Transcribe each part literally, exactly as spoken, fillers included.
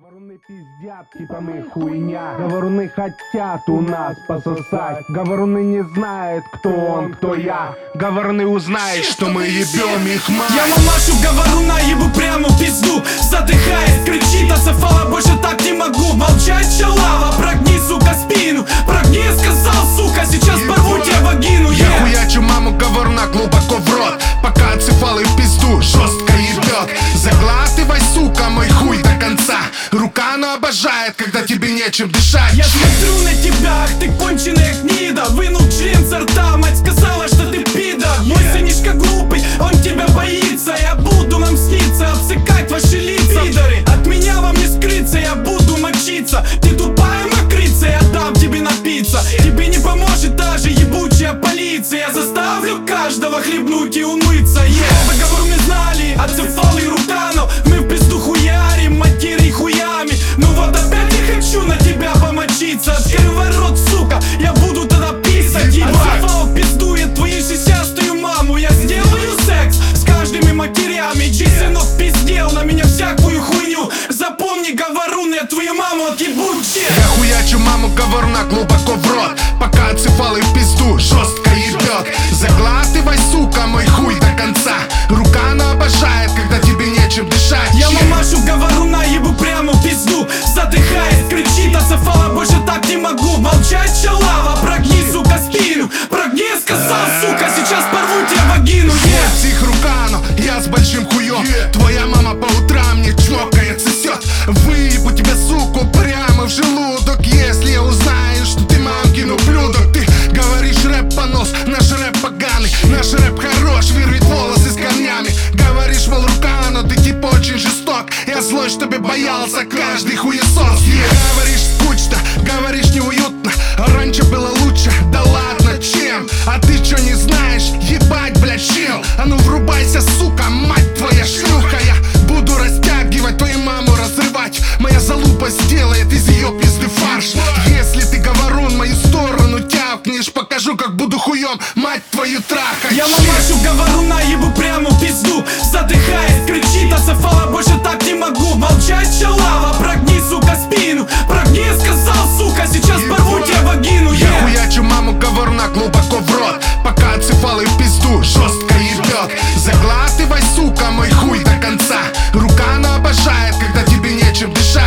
Говоруны пиздят, типа мы хуйня. Говоруны хотят у нас пососать. Говоруны не знают, кто он, кто я. Говоруны узнают, что мы ебем их мать. Я мамашу говоруна, ебу прямо в пизду. Задыхаясь, кричит, асафала, больше так не могу. Молчать, шалава, прогни, сука, спину. Прогни, сказал, сука, сейчас порву тебе вагину. Я хуячу маму говоруна глубоко в рот, пока отсыпалый в пизду жестко ебет. Заглатывай, сука, мой хуй до конца. Рука, она обожает, когда тебе нечем дышать. Я смотрю на тебя, ах ты конченая гнида. Вынул член со рта, мать сказала, что ты пидор. Мой сынишка глупый, он тебя боится. Я буду нам сниться, обсыкать ваши лица. Пидоры, от меня вам не скрыться, я буду мочиться. Ты тупая мокрица, я дам тебе напиться. Тебе не поможет даже ебучая полиция. Я заставлю каждого хлебнуть и умыться. Yeah. Договор мы знали, отцефал и Рутанов. Мы в пизду хуярим, матерей хуями. Ну вот опять я хочу на тебя помочиться. Открывай рот, сука, я буду тогда писать. Отцефал пиздует твою сисястую маму. Я сделаю секс с каждыми матерями. Чей сынок пиздел на меня всякую хуйню. Запомни, говорун, я твою маму отъебу. Я хуячу маму говоруна глубоко в рот, пока отсыпалый в пизду жестко ебет. Заглатывай, сука, мой хуй до конца. Рука, она обожает, когда тебе нечем дышать. Я мамашу говоруна, ебу прямо в пизду. Задыхаясь, кричит, асафала, больше так не могу. Молчать, шалава, прогни, сука, спину. Прогни, сказал, сука, сейчас порву тебе вагину. Yeah. Псих рука, но я с большим хуем. Yeah. Твоя мама по утрам мне чмокает, сосет. Выебу тебя, суку, прямо в желудок. Если я узнаю, что ты мамкин ублюдок. Ты говоришь рэп понос, наш рэп поганый. Наш рэп хорош, вырвет волосы с корнями. Говоришь, мол, рука, но ты типа очень жесток. Я злой, чтобы боялся каждый хуесос. Yeah. Говоришь скучно, говоришь неуютно. Раньше было лучше, да ладно, чем? А ты чё не знаешь? Ебать, блядь, чел. А ну врубайся, сука, мать твоя шлюха. Я буду растягивать, твою маму разрывать. Моя залупа сделает из ее пизды фарш. Если ты говорун, мою сторону тявкнешь, покажу, как буду хуем, мать твою трахать. Я мамашу говоруна, ебу прямо в пизду. Задыхаясь, кричит, асафала, больше так не могу. Молчать, шалава, прогни, сука, спину. Прогни, сказал, сука, сейчас порву тебе вагину. Я хуячу маму говоруна глубоко в рот, пока отсыпалый в пизду жестко ебет. Заглатывай, сука, мой хуй до конца. Рука, она обожает, когда тебе нечем дышать.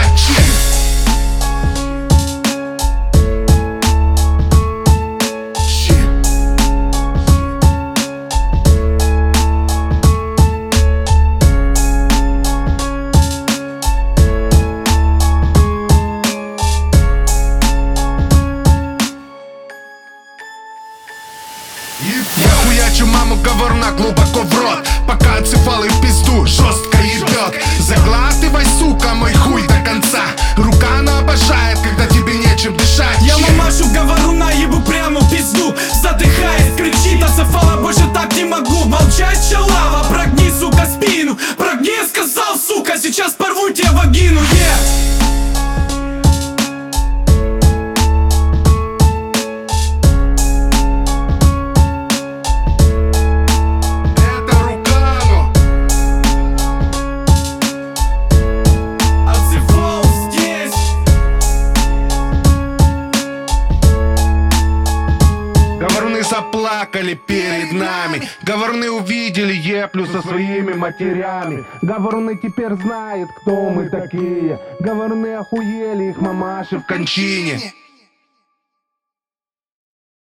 Я хуячу маму говоруна глубоко в рот, пока отсыпалый в пизду жестко ебет. Заглатывай, сука, мой хуй до конца. Рука, она обожает, когда тебе нечем дышать. Я мамашу говоруна, ебу прямо в пизду. Задыхаясь, кричит, асафала, больше так не могу. Молчать, шалава, прогни, сука, спину. Прогни, сказал, сука, сейчас порву тебе вагину. Yeah. Заплакали перед нами. Говоруны увидели еплю со своими матерями. Говоруны теперь знают, кто мы такие. Говоруны охуели, их мамаши в кончине.